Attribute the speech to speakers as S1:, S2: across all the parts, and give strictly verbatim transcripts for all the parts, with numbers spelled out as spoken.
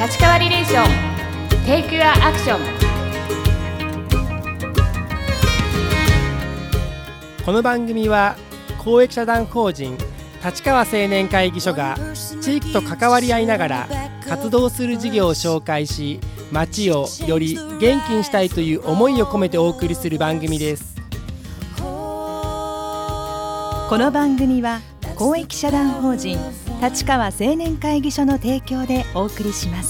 S1: 立川リレーション Take Your Action。
S2: この番組は公益社団法人立川青年会議所が地域と関わり合いながら活動する事業を紹介し、街をより元気にしたいという思いを込めてお送りする番組です。
S3: この番組は公益社団法人立川青年会議所の提供でお送りします。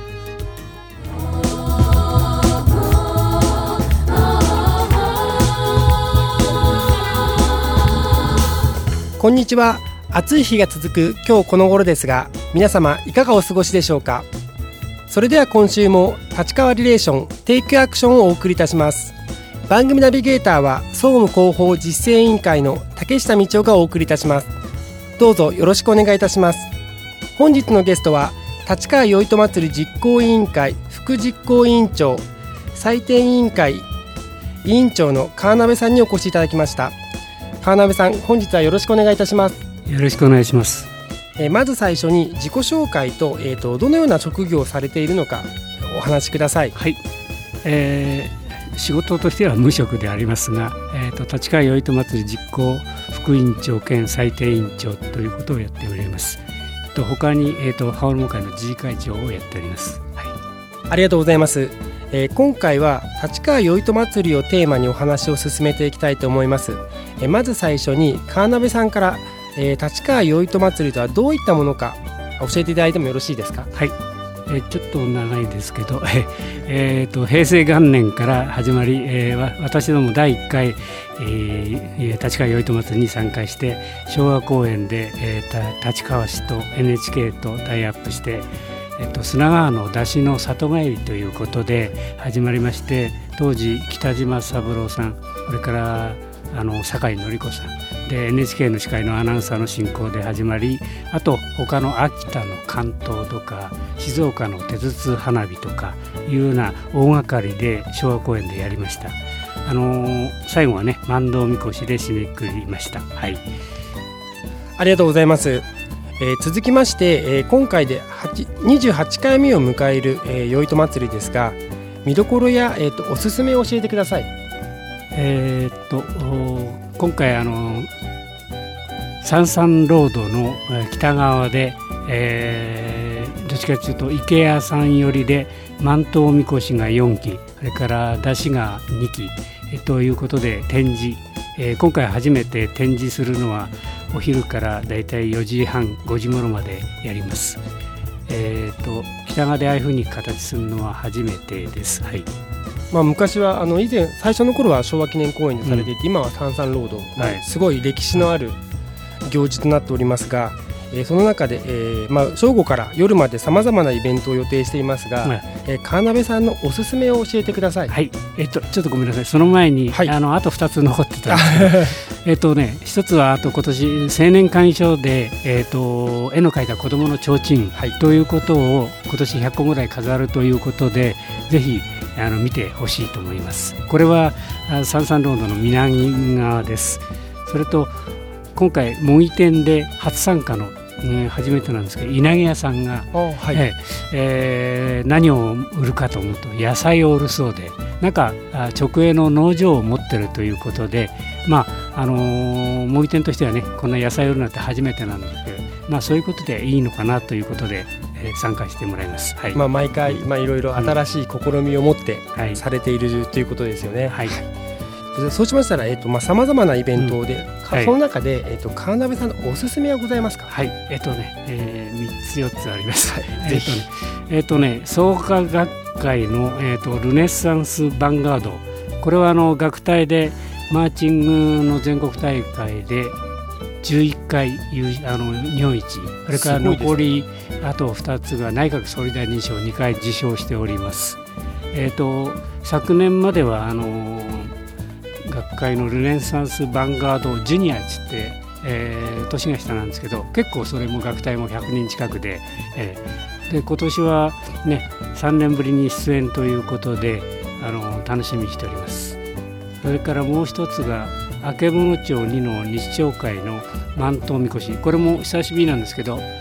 S2: こんにちは。暑い日が続く今日この頃ですが、皆様いかがお過ごしでしょうか。それでは今週も立川リレーションテイクアクションをお送りいたします。番組ナビゲーターは総務広報実践委員会の竹下道夫がお送りいたします。どうぞよろしくお願いいたします。本日のゲストは立川よいと祭り実行委員会副実行委員長、採点委員会委員長の川鍋さんにお越しいただきました。川鍋さん、本日はよろしくお願いいたします。
S4: よろしくお願いします。
S2: えー、まず最初に自己紹介と、えーと、どのような職業をされているのかお話しください。
S4: はい、えー、仕事としては無職でありますが、えーと、立川よいと祭り実行副委員長兼採点委員長ということをやっております。えーと、他に、えーと、羽織会の自治会長をやっております。はい、
S2: ありがとうございます。えー、今回は立川よいと祭りをテーマにお話を進めていきたいと思います。えー、まず最初に川鍋さんから、えー、立川よいと祭りとはどういったものか教えていただいてもよろしいですか。
S4: はい、えー、ちょっと長いですけど、えー、と平成元年から始まり、えー、私どもだいいっかい、えー、立川よいと祭りに参加して昭和公園で、えー、立川市と エヌエイチケー とタイアップしてえっと、砂川の出汁の里帰りということで始まりまして、当時北島三郎さん、これからあの酒井紀子さんで エヌエイチケー の司会のアナウンサーの進行で始まり、あと他の秋田の関東とか静岡の手筒花火とかいうような大掛かりで昭和公園でやりました。あのー、最後はね万灯みこしで締めくくりました。はい、
S2: ありがとうございます。えー、続きまして、えー、今回でにじゅうはちかいめを迎える、えー、よいと祭りですが、見どころや、えー、とおすすめを教えてください。
S4: えー、っと今回あの三々ロードの北側で、えー、どっちかというと池屋さん寄りで万灯みこしがよんき、それから山車がにき、えー、ということで展示、えー、今回初めて展示するのはお昼からだいたいよじはんごじ頃までやります。えー、と北側でああいうふうに形するのは初めてです。はい、
S2: まあ、昔はあの以前最初の頃は昭和記念公園でされていて、うん、今は三々ロード、はい、すごい歴史のある行事となっておりますが、えー、その中で、えーまあ、正午から夜までさまざまなイベントを予定していますが、はい、えー、川鍋さんのおすすめを教えてください。
S4: はい、えー、とちょっとごめんなさい。その前に、はい、あのあとふたつ残ってたんですけどえっとね一つはあと今年青年会議所で、えー、と絵の描いた子どもの提灯ということを今年ひゃっこぐらい飾るということで、ぜひあの見てほしいと思います。これは三々ロードの南側です。それと今回模擬店で初参加の、ね、初めてなんですけど、稲毛屋さんが、はい、ええー、何を売るかと思うと野菜を売るそうで、なんか直営の農場を持ってるということで、まああのー、模擬店としてはねこんな野菜を売るなんて初めてなんですけど、まあ、そういうことでいいのかなということで、えー、参加してもらいます。はい、
S2: まあ、毎回、まあ、いろいろ新しい試みを持ってされているということですよね。はい、そうしましたら、えーとまあ、様々なイベントで、うん、はい、その中で、えーと、川鍋さんのおすすめはございますか。
S4: はい、えっ、ー、とね、えー、みっつよっつあります。はい、ぜひ。えっ、ー、とね、創価学会の、えーと、ルネッサンスヴァンガード、これはあの学隊でマーチングの全国大会でじゅういっかいあの日本一、それから残り、ね、あとふたつが内閣総理大臣賞にかい受賞しております。えーと、昨年まではあの学会のルネサンスヴァンガードジュニアって言って、えー、年が下なんですけど、結構それも学隊もひゃくにん近くで、えー、で今年は、ね、さんねんぶりに出演ということであの楽しみにしております。それからもう一つが曙町にの日朝会の万灯みこし、これも久しぶりなんですけど、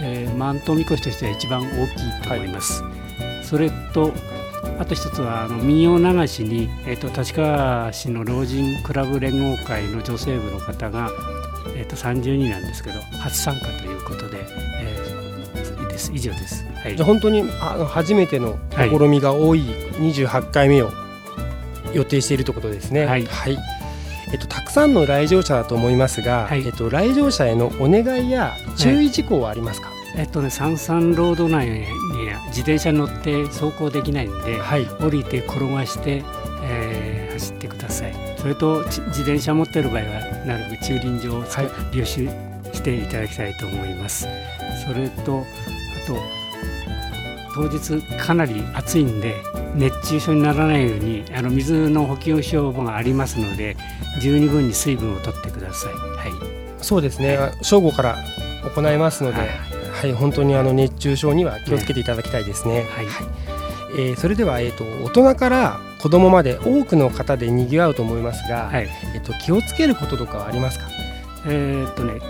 S4: えー、万頭みこしとしては一番大きいと思います、はい、それとあと一つはあの民謡流しに、えー、と立川市の老人クラブ連合会の女性部の方が、えー、とさんじゅうにんなんですけど初参加ということで、えー、いいです以上です、はい、
S2: じゃあ本当にあの初めての試みが多いにじゅうはちかいめを予定しているということですね。はい、はい、えっと、たくさんの来場者だと思いますが、はい、えっと、来場者へのお願いや注意事項はありますか？はい、
S4: えっとね、三々ロード内に自転車に乗って走行できないんで、はい、降りて転がして、えー、走ってください。それと自転車持っている場合はなるべく駐輪場を、はい、利用し、していただきたいと思います。それとあと当日かなり暑いんで熱中症にならないようにあの水の補給処方がありますので十二分に水分を取ってください。はい、そうですね、はい、
S2: 正午から行いますので、はいはい、本当にあの熱中症には気をつけていただきたいですね。はいはい、えー、それでは、えーと、大人から子どもまで多くの方でにぎわうと思いますが、はい、えーと、気をつけることとかはありますか？
S4: えーとね、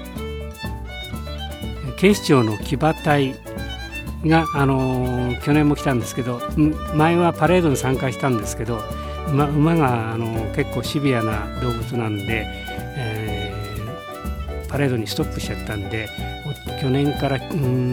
S4: 警視庁の騎馬隊が、あのー、去年も来たんですけど前はパレードに参加したんですけど 馬, 馬が、あのー、結構シビアな動物なんで、えー、パレードにストップしちゃったんで去年から、うん、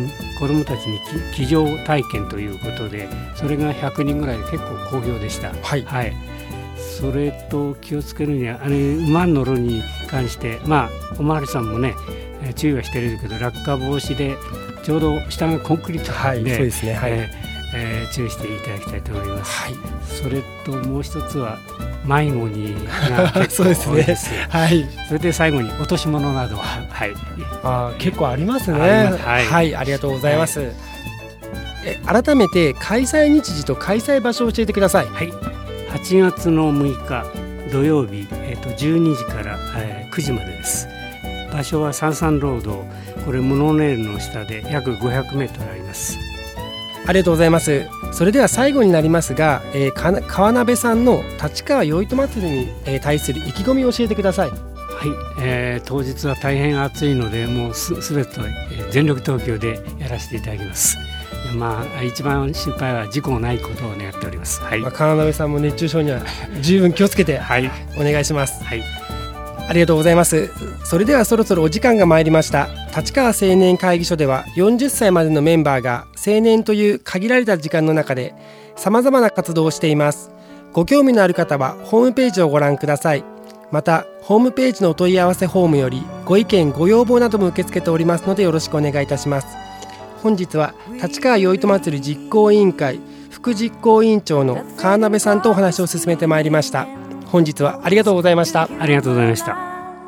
S4: 子どもたちに騎乗体験ということでそれがひゃくにんぐらいで結構好評でした。はい、はい、それと気をつけるにはあれ馬に乗るに関してまあおまわりさんもね注意はしてるけど落下防止でちょうど下がコンクリートなんで、はい、そうですね、はい、えーえー、注意していただきたいと思います。はい、それともう一つは迷子にが結構多いです。そうですね、はい、それで最後に落とし物などは、はい、
S2: あ結構ありますね。はい、はい、ありがとうございます。はい、え改めて開催日時と開催場所を教えてください。
S4: はい、はちがつのむいか土曜日、えー、とじゅうにじから、えー、くじまでです。場所は三々ロード、これモノレールの下で約ごひゃくメートルあります。
S2: ありがとうございます。それでは最後になりますが、えー、川鍋さんの立川よいと祭りに、えー、対する意気込みを教えてください。
S4: はい、えー、当日は大変暑いのでもうすすべて、えー、全力投球でやらせていただきます。まあ、一番心配は事故ないことを願っております。はい、まあ、
S2: 川鍋さんも熱中症には十分気をつけて、はい、お願いします。はい、ありがとうございます。それではそろそろお時間が参りました。立川青年会議所ではよんじゅっさいまでのメンバーが青年という限られた時間の中でさまざまな活動をしています。ご興味のある方はホームページをご覧ください。またホームページのお問い合わせフォームよりご意見ご要望なども受け付けておりますのでよろしくお願いいたします。本日は立川よいと祭り実行委員会副実行委員長の川鍋さんとお話を進めてまいりました。本日はありがとうございました。
S4: ありがとうございました。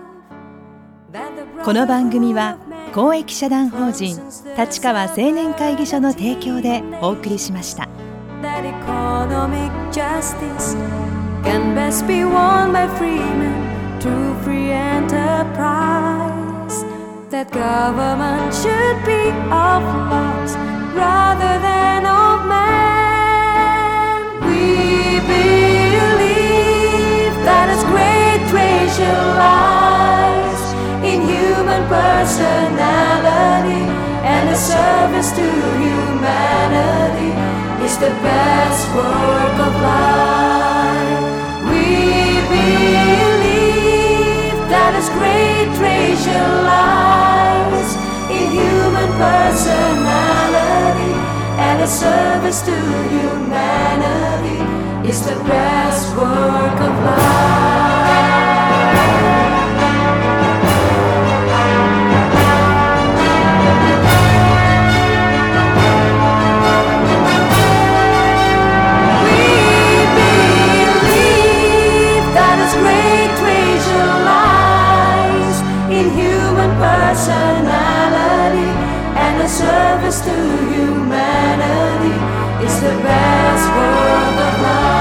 S3: この番組は公益社団法人立川青年会議所の提供でお送りしました。That economic justice can best be won by free men through free enterprise. That government should be of laws rather than of men. We believe that as great treasure lies in human personality, and a service to humanity is the best work of life. We believe that as great treasure lies in human personality, and a service to humanity is the best work of life. Personality and a service to humanity is the best work of life.